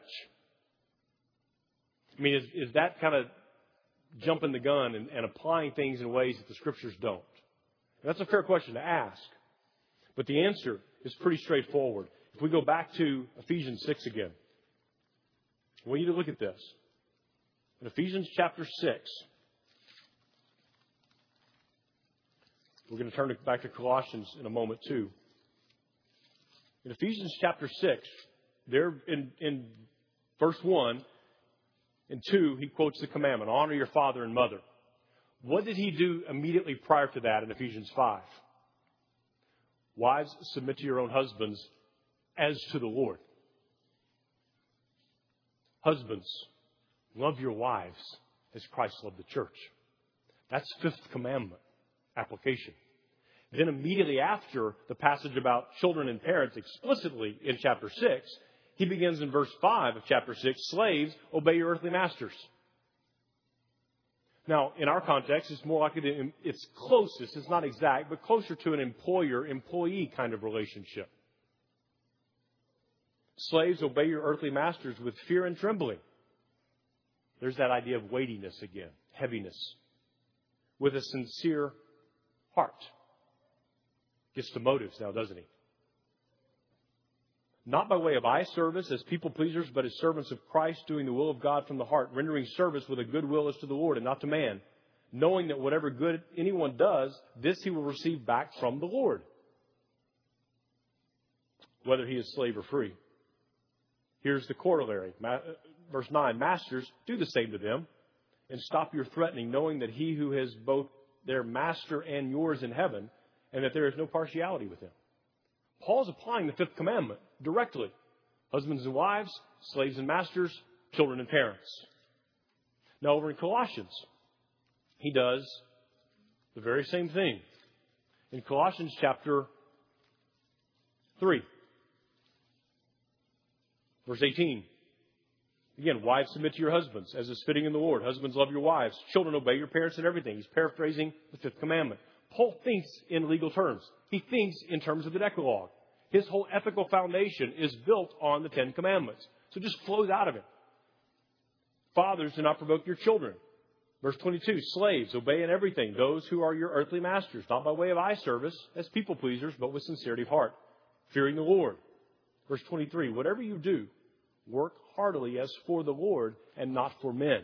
I mean, is that kind of jumping the gun and applying things in ways that the Scriptures don't? And that's a fair question to ask. But the answer is pretty straightforward. If we go back to Ephesians 6 again, I want you to look at this. In Ephesians chapter 6, we're going to turn back to Colossians in a moment too. In Ephesians chapter 6, there in verse 1 and 2, he quotes the commandment, honor your father and mother. What did he do immediately prior to that in Ephesians 5? Wives, submit to your own husbands as to the Lord. Husbands, love your wives as Christ loved the church. That's fifth commandment application. Then immediately after the passage about children and parents explicitly in chapter 6, he begins in verse 5 of chapter 6, slaves, obey your earthly masters. Now, in our context, it's more likely to, it's closest, it's not exact, but closer to an employer-employee kind of relationship. Slaves, obey your earthly masters with fear and trembling. There's that idea of weightiness again, heaviness, with a sincere heart. Gets to motives now, doesn't he? Not by way of eye service as people pleasers, but as servants of Christ, doing the will of God from the heart, rendering service with a good will as to the Lord and not to man, knowing that whatever good anyone does, this he will receive back from the Lord, whether he is slave or free. Here's the corollary. Verse 9, masters, do the same to them, and stop your threatening, knowing that he who is both their master and yours in heaven, and that there is no partiality with him. Paul's applying the fifth commandment directly. Husbands and wives, slaves and masters, children and parents. Now over in Colossians, he does the very same thing. In Colossians chapter 3, verse 18. Again, wives, submit to your husbands, as is fitting in the Lord. Husbands, love your wives. Children, obey your parents in everything. He's paraphrasing the fifth commandment. Paul thinks in legal terms. He thinks in terms of the Decalogue. His whole ethical foundation is built on the Ten Commandments. So it just flows out of it. Fathers, do not provoke your children. Verse 22, slaves, obey in everything those who are your earthly masters, not by way of eye service as people pleasers, but with sincerity of heart, fearing the Lord. Verse 23, whatever you do, work heartily as for the Lord and not for men.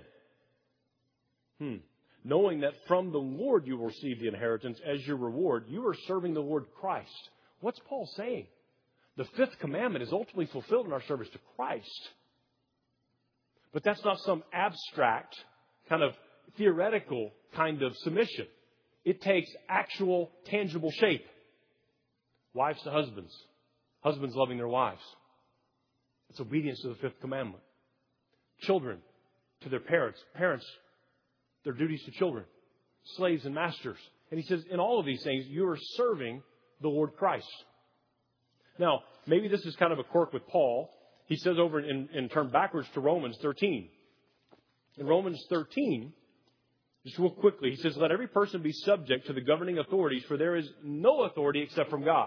Knowing that from the Lord you will receive the inheritance as your reward, you are serving the Lord Christ. What's Paul saying? The fifth commandment is ultimately fulfilled in our service to Christ. But that's not some abstract, kind of theoretical kind of submission. It takes actual, tangible shape. Wives to husbands. Husbands loving their wives. It's obedience to the fifth commandment. Children to their parents. Parents, their duties to children. Slaves and masters. And he says, in all of these things, you are serving the Lord Christ. Now, maybe this is kind of a quirk with Paul. He says over in turn backwards to Romans 13. In Romans 13, just real quickly, he says, let every person be subject to the governing authorities, for there is no authority except from God.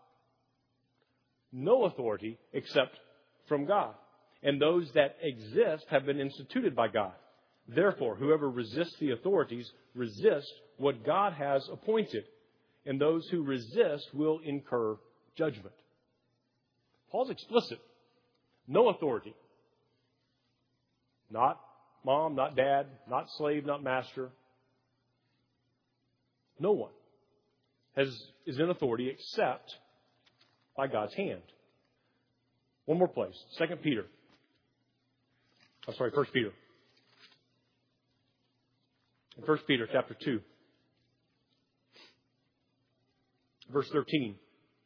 No authority except from God. And those that exist have been instituted by God. Therefore, whoever resists the authorities resists what God has appointed. And those who resist will incur judgment. Paul's explicit. No authority. Not mom, not dad, not slave, not master. No one is in authority except by God's hand. One more place. 1 Peter. In 1 Peter chapter 2. Verse 13.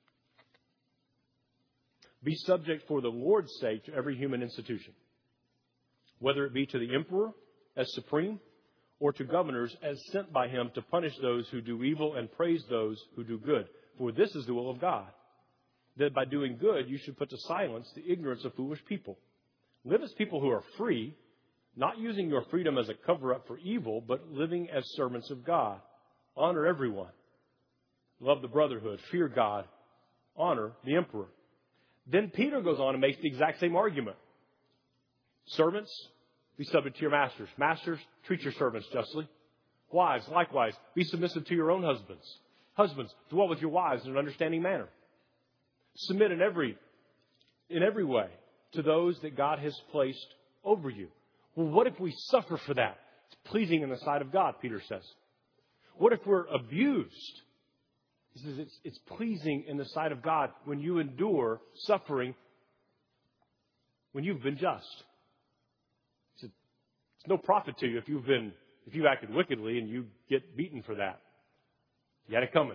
Be subject for the Lord's sake to every human institution, whether it be to the emperor as supreme, or to governors as sent by him to punish those who do evil and praise those who do good. For this is the will of God, that by doing good you should put to silence the ignorance of foolish people. Live as people who are free, not using your freedom as a cover-up for evil, but living as servants of God. Honor everyone. Love the brotherhood. Fear God. Honor the emperor. Then Peter goes on and makes the exact same argument. Servants, be subject to your masters. Masters, treat your servants justly. Wives, likewise, be submissive to your own husbands. Husbands, dwell with your wives in an understanding manner. Submit in every way to those that God has placed over you. Well, what if we suffer for that? It's pleasing in the sight of God, Peter says. What if we're abused? He says it's pleasing in the sight of God when you endure suffering when you've been just. He said, it's no profit to you if you've acted wickedly and you get beaten for that. You had it coming.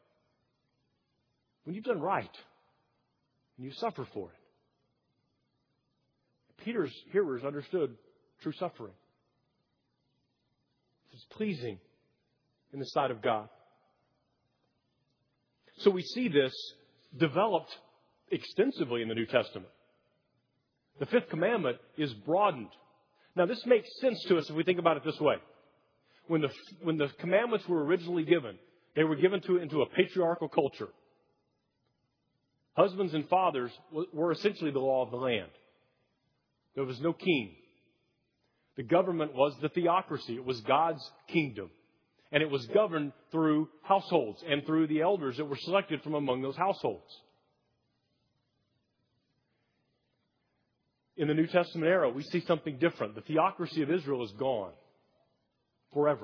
When you've done right and you suffer for it. Peter's hearers understood true suffering. It's pleasing in the sight of God. So we see this developed extensively in the New Testament. The fifth commandment is broadened. Now, this makes sense to us if we think about it this way. When the commandments were originally given, they were given into a patriarchal culture. Husbands and fathers were essentially the law of the land. There was no king. The government was the theocracy. It was God's kingdom. And it was governed through households and through the elders that were selected from among those households. In the New Testament era, we see something different. The theocracy of Israel is gone forever.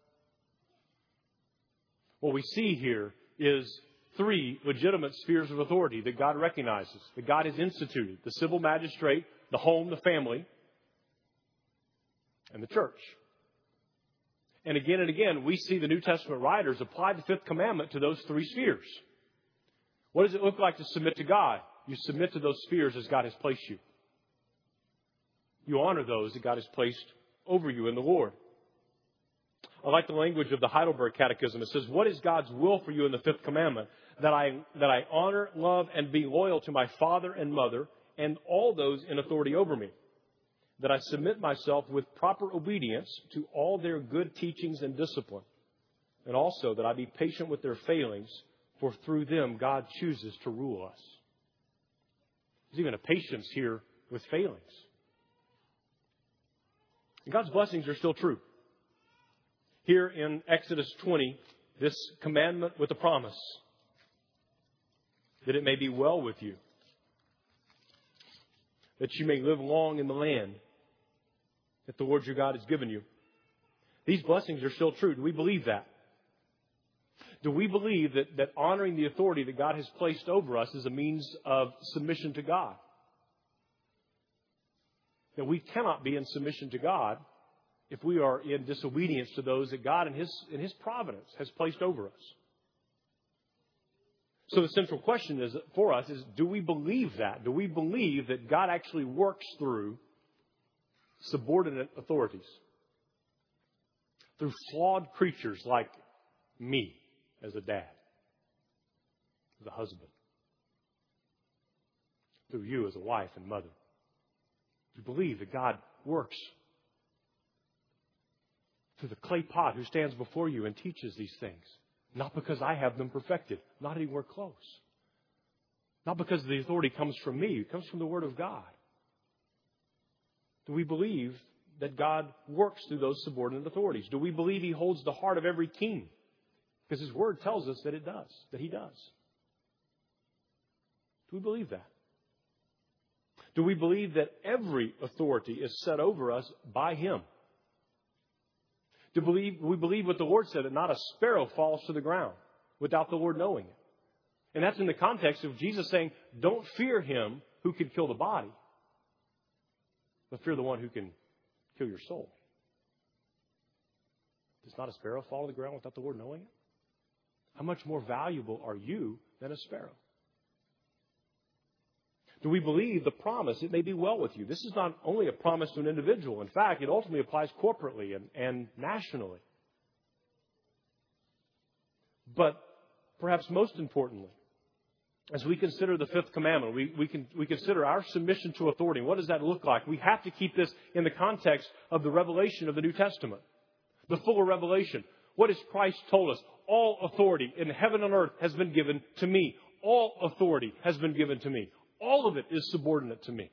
What we see here is three legitimate spheres of authority that God recognizes, that God has instituted: the civil magistrate, the home, the family, and the church. And again, we see the New Testament writers apply the fifth commandment to those three spheres. What does it look like to submit to God? You submit to those spheres as God has placed you. You honor those that God has placed over you in the Lord. I like the language of the Heidelberg Catechism. It says, what is God's will for you in the fifth commandment? That I honor, love, and be loyal to my father and mother and all those in authority over me. That I submit myself with proper obedience to all their good teachings and discipline. And also that I be patient with their failings, for through them God chooses to rule us. There's even a patience here with failings. And God's blessings are still true. Here in Exodus 20, this commandment with a promise that it may be well with you, that you may live long in the land that the Lord your God has given you. These blessings are still true. Do we believe that? Do we believe that honoring the authority that God has placed over us is a means of submission to God? That we cannot be in submission to God if we are in disobedience to those that God in His providence has placed over us. So the central question for us is, do we believe that? Do we believe that God actually works through subordinate authorities? Through flawed creatures like me as a dad, as a husband. Through you as a wife and mother. Do you believe that God works through the clay pot who stands before you and teaches these things? Not because I have them perfected. Not anywhere close. Not because the authority comes from me. It comes from the Word of God. Do we believe that God works through those subordinate authorities? Do we believe He holds the heart of every king? Because His Word tells us that it does. That He does. Do we believe that? Do we believe that every authority is set over us by Him? Do we believe what the Lord said, that not a sparrow falls to the ground without the Lord knowing it? And that's in the context of Jesus saying, don't fear him who can kill the body, but fear the one who can kill your soul. Does not a sparrow fall to the ground without the Lord knowing it? How much more valuable are you than a sparrow? Do we believe the promise, it may be well with you? This is not only a promise to an individual. In fact, it ultimately applies corporately and nationally. But perhaps most importantly, as we consider the fifth commandment, we consider our submission to authority. What does that look like? We have to keep this in the context of the revelation of the New Testament. The fuller revelation. What has Christ told us? All authority in heaven and earth has been given to me. All authority has been given to me. All of it is subordinate to me.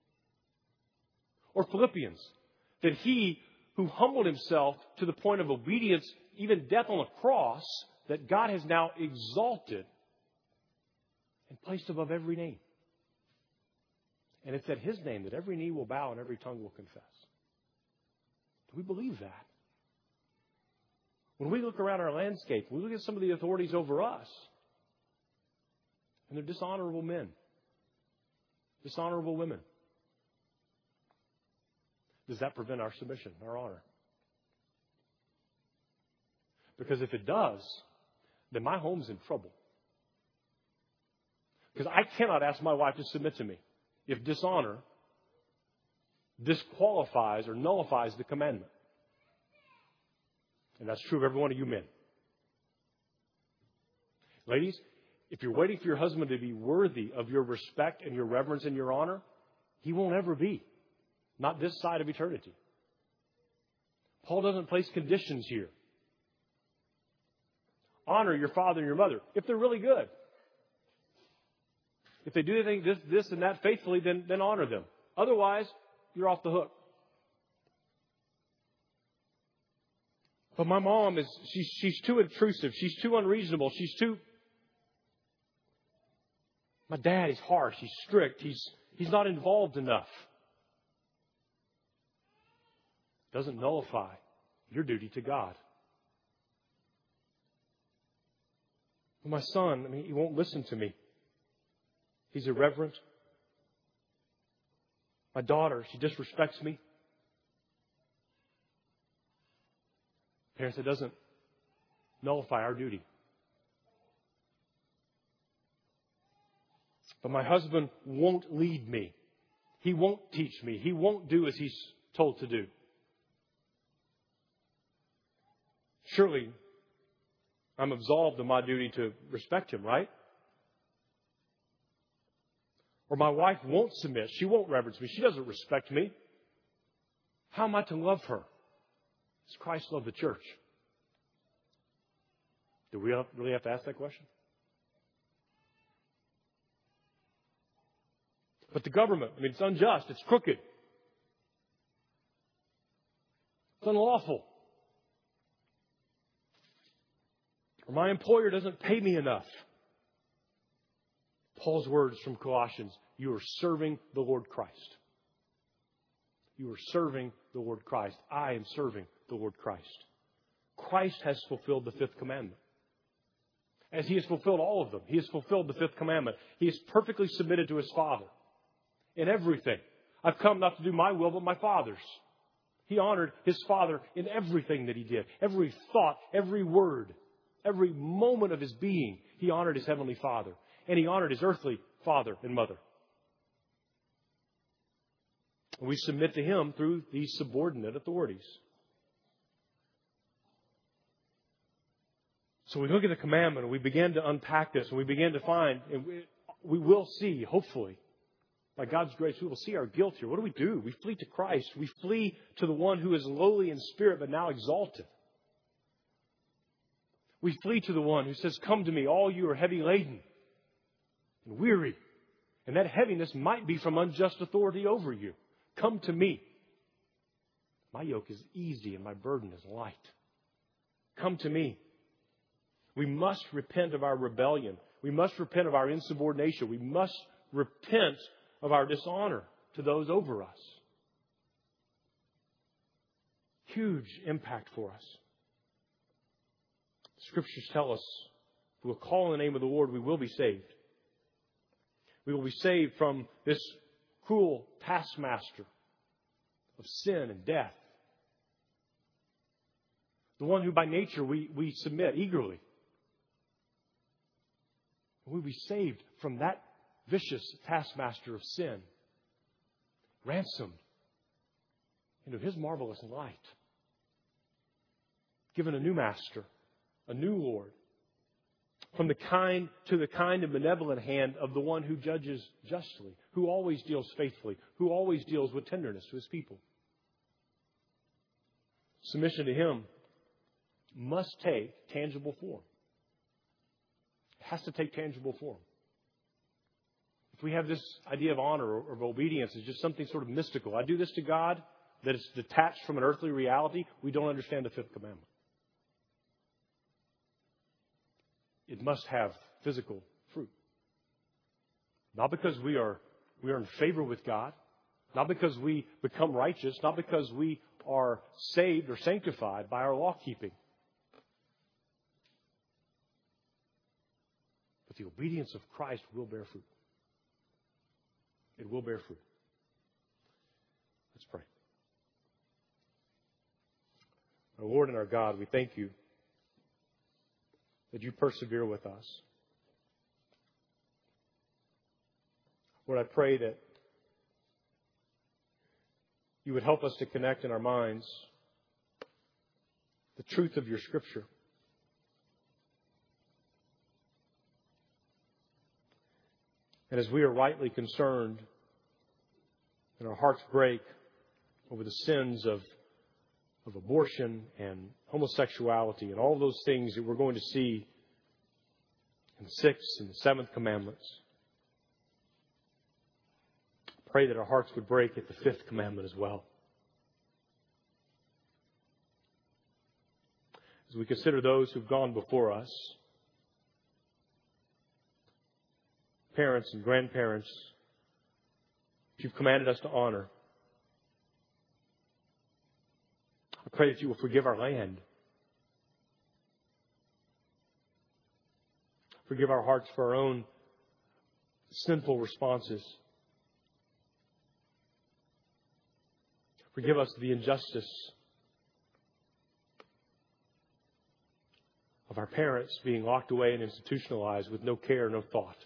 Or Philippians, that He who humbled Himself to the point of obedience, even death on a cross, that God has now exalted and placed above every name. And it's at His name that every knee will bow and every tongue will confess. Do we believe that? When we look around our landscape, we look at some of the authorities over us, and they're dishonorable men. Dishonorable women. Does that prevent our submission, our honor? Because if it does, then my home's in trouble. Because I cannot ask my wife to submit to me if dishonor disqualifies or nullifies the commandment. And that's true of every one of you men. Ladies, if you're waiting for your husband to be worthy of your respect and your reverence and your honor, he won't ever be. Not this side of eternity. Paul doesn't place conditions here. Honor your father and your mother if they're really good. If they do anything this and that faithfully, then honor them. Otherwise, you're off the hook. But my mom she's too intrusive. She's too unreasonable. My dad is harsh. He's strict. He's not involved enough. Doesn't nullify your duty to God. My son, he won't listen to me. He's irreverent. My daughter, she disrespects me. Parents, it doesn't nullify our duty. But my husband won't lead me. He won't teach me. He won't do as he's told to do. Surely, I'm absolved of my duty to respect him, right? Or my wife won't submit. She won't reverence me. She doesn't respect me. How am I to love her as Christ loved the church? Do we really have to ask that question? But the government, it's unjust. It's crooked. It's unlawful. Or my employer doesn't pay me enough. Paul's words from Colossians, you are serving the Lord Christ. You are serving the Lord Christ. I am serving the Lord Christ. Christ has fulfilled the fifth commandment. As He has fulfilled all of them, He has fulfilled the fifth commandment. He is perfectly submitted to His Father in everything. I've come not to do my will, but my Father's. He honored His Father in everything that He did. Every thought, every word, every moment of His being, He honored His Heavenly Father. And He honored His earthly father and mother. We submit to Him through these subordinate authorities. So we look at the commandment and we begin to unpack this and we begin to find, and we will see, hopefully, by God's grace, we will see our guilt here. What do? We flee to Christ. We flee to the one who is lowly in spirit but now exalted. We flee to the one who says, come to me, all you are heavy laden and weary. And that heaviness might be from unjust authority over you. Come to me. My yoke is easy and my burden is light. Come to me. We must repent of our rebellion. We must repent of our insubordination. We must repent of our dishonor to those over us. Huge impact for us. Scriptures tell us if we will call on the name of the Lord, we will be saved. We will be saved from this cruel taskmaster of sin and death. The one who by nature we submit eagerly. We'll be saved from that vicious taskmaster of sin. Ransomed into His marvelous light. Given a new master, a new Lord. From the kind and benevolent hand of the one who judges justly, who always deals faithfully, who always deals with tenderness to His people. Submission to Him must take tangible form. It has to take tangible form. If we have this idea of honor or of obedience as just something sort of mystical, I do this to God, that it's detached from an earthly reality, we don't understand the fifth commandment. It must have physical fruit. Not because we are in favor with God, not because we become righteous, not because we are saved or sanctified by our law keeping. But the obedience of Christ will bear fruit. It will bear fruit. Let's pray. Our Lord and our God, we thank You that You persevere with us. Lord, I pray that You would help us to connect in our minds the truth of Your Scripture. And as we are rightly concerned and our hearts break over the sins of abortion and homosexuality and all those things that we're going to see in the sixth and the seventh commandments, pray that our hearts would break at the fifth commandment as well. As we consider those who've gone before us, parents and grandparents, You've commanded us to honor. I pray that You will forgive our land. Forgive our hearts for our own sinful responses. Forgive us the injustice of our parents being locked away and institutionalized with no care, no thought.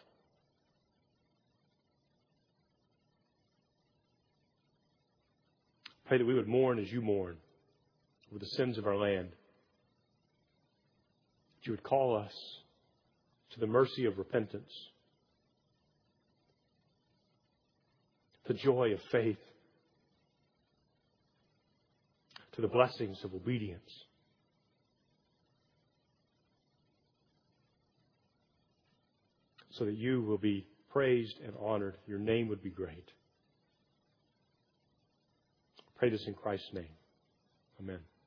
Pray that we would mourn as You mourn over the sins of our land. that you would call us to the mercy of repentance, the joy of faith, to the blessings of obedience. So that you will be praised and honored. Your name would be great. Pray this in Christ's name. Amen.